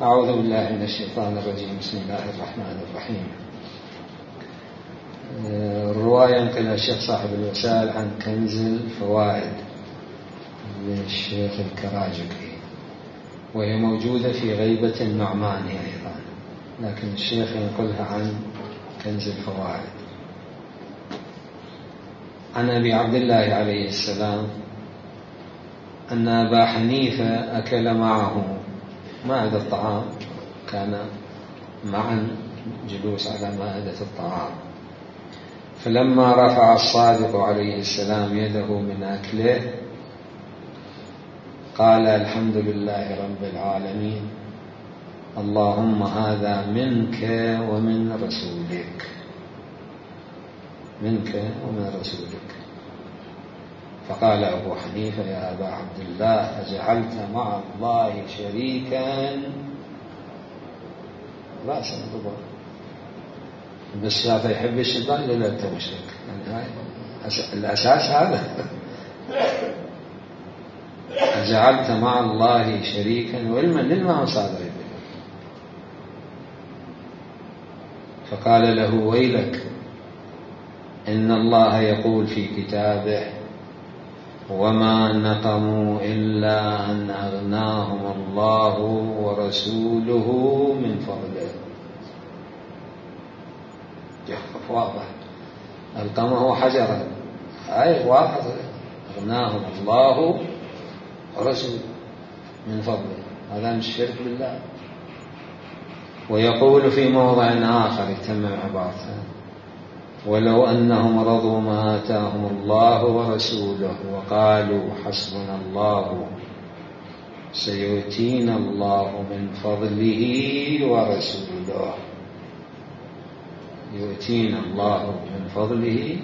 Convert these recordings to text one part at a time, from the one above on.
أعوذ بالله من الشيطان الرجيم. بسم الله الرحمن الرحيم. الرواية ينقلها الشيخ صاحب الوسائل عن كنز الفوائد للشيخ الكراجقي، وهي موجودة في غيبة النعماني أيضا، لكن الشيخ ينقلها عن كنز الفوائد. عن أبي عبد الله عليه السلام أن أبا حنيفة أكل معه مائدة الطعام، كان معا جلوس على مائدة الطعام، فلما رفع الصادق عليه السلام يده من أكله قال: الحمد لله رب العالمين، اللهم هذا منك ومن رسولك، منك ومن رسولك. فقال أبو حنيفة: يا أبا عبد الله، أجعلت مع الله شريكا؟ لا سنضبط، بس هذا يحب الشيطان لا تشرك، يعني هاي الأساس هذا. أجعلت مع الله شريكا، والما صادر به. فقال له: ويلك، إن الله يقول في كتابه: وما نقموا إلا أن أغناهم الله ورسوله من فضله. واضح، ألقمه حجرا، أي واضح، أغناهم الله ورسوله من فضله، هذا مش شرك بالله. ويقول في موضع آخر يتمم عبارته: ولو أنهم رضوا ما آتاهم الله ورسوله وقالوا حسبنا الله سيؤتينا الله من فضله ورسوله، يؤتينا الله من فضله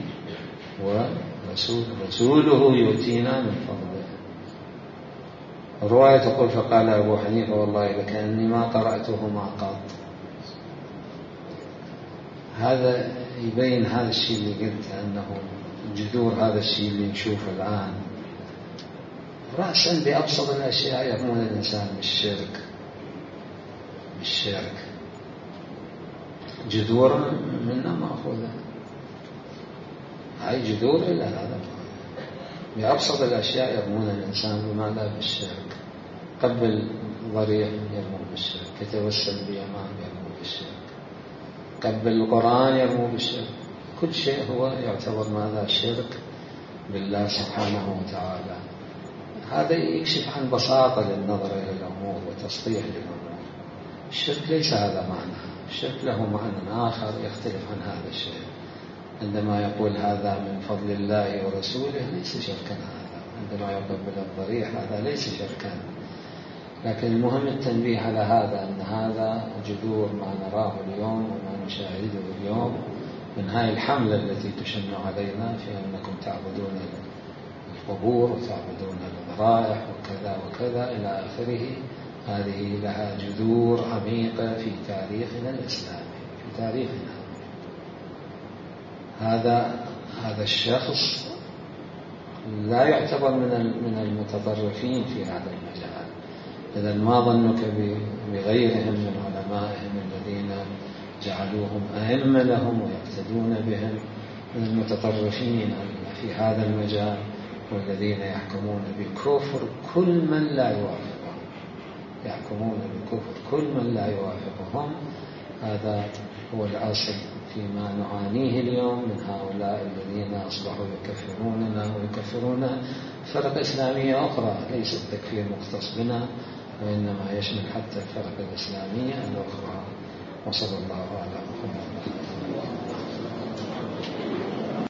ورسوله يؤتينا من فضله. الرواية تقول: فقال أبو حنيفة: والله لكأني ما قرأتهما قط. هذا يبين هذا الشيء اللي قلت، أنه جذور هذا الشيء اللي نشوفه الآن رأسا بأبسط الأشياء يرمون الإنسان بالشرك، جذور منا مأخوذة، هاي جذور إلى هذا، بأبسط الأشياء يرمون الإنسان بماذا؟ بالشرك. قبل ضريح يرمون بالشرك، يتوسل بيمان يرمون بالشرك، قبل القرآن يرمون بالشرك، كل شيء هو يعتبر ماذا؟ شرك بالله سبحانه وتعالى. هذا يكشف عن بساطة للنظر إلى الأمور وتصحيح للأمور. الشرك ليس هذا معنى، الشرك له معنى آخر يختلف عن هذا الشيء. عندما يقول هذا من فضل الله ورسوله ليس شركا، هذا عندما يقبل الضريح هذا ليس شركا. لكن المهم التنبيه على هذا، أن هذا جذور ما نراه اليوم وما نشاهده اليوم من هاي الحملة التي تشن علينا في أنكم تعبدون القبور وتعبدون الضرائح وكذا وكذا إلى آخره. هذه لها جذور عميقة في تاريخنا الإسلامي، في تاريخنا. هذا الشخص لا يعتبر من المتطرفين في هذا المجال. إذا ما ظنك بغيرهم من علمائهم الذين جعلوهم أئمة لهم ويقتدون بهم من المتطرفين في هذا المجال، والذين يحكمون بكفر كل من لا يوافقهم، يحكمون بكفر كل من لا يوافقهم. هذا هو الأصل فيما نعانيه اليوم من هؤلاء الذين أصبحوا يكفروننا ويكفرون فرق إسلامية أخرى. ليس التكفير مختص بنا، وإنما يشمل حتى الفرق الإسلامية الأخرى. وصلى الله على محمد.